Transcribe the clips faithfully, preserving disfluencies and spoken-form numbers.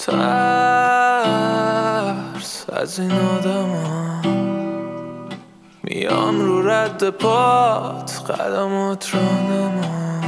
ترس از این آدم ها، میام رو رد پات قدمات رو نما.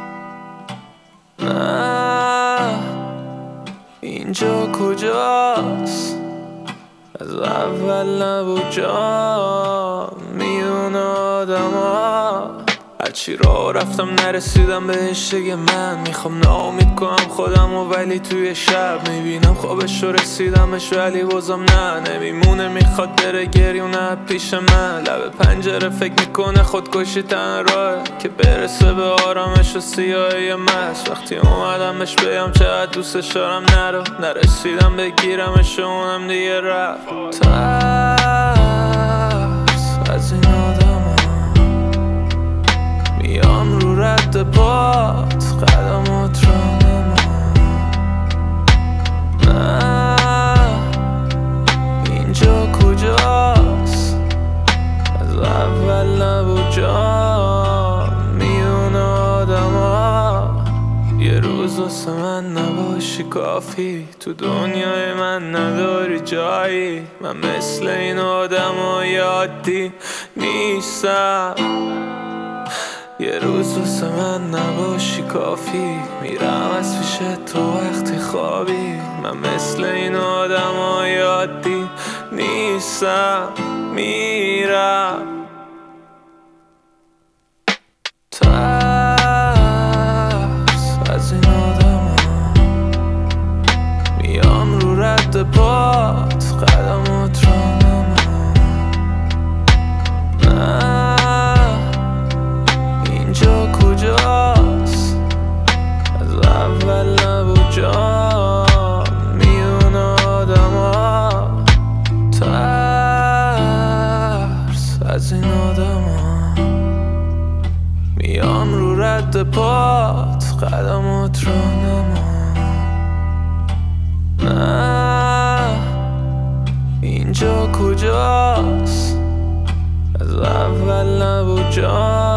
نه اینجا کجاست؟ از اول نبود جا میون آدم ها. هرچی راه رفتم نرسیدم بهش دیگه. من میخوام ناامید کنم خودم و ولی توی شب میبینم خوابش رو رسیدمش ولی بازم نه نمیمونه. میخواد بره گریونه پیش من، لب پنجره فکر میکنه خودکشی تن راه که برسه به آرامش و سیاهی مست. وقتی اومدمش بیام چقدر دوستش دارم نرو نرسیدم بگیرمش و اونم دیگه رفت. ترس از این آدم میام رو رد پات قدمات رو نما. نه اینجا کجاست؟ از اول نبود جا میون آدم ها. یه روز واسه من نباشی کافی، تو دنیای من نداری جایی. من مثل این آدم های عادی نیستم. یه روز واسه من نباشی کافی، میرم از پیش تو وقتی خوابی. من مثل این آدم های عادی نیستم، میرم. ترس از این آدم ها، میام رو رد پات قدمات رو نما. نه اینجا کجاست؟ از اول نبود جا میون آدم ها. ترس از این آدم ها، میام رو رد پات قدمات رو نما. نه اینجا کجاست؟ از اول نبود جا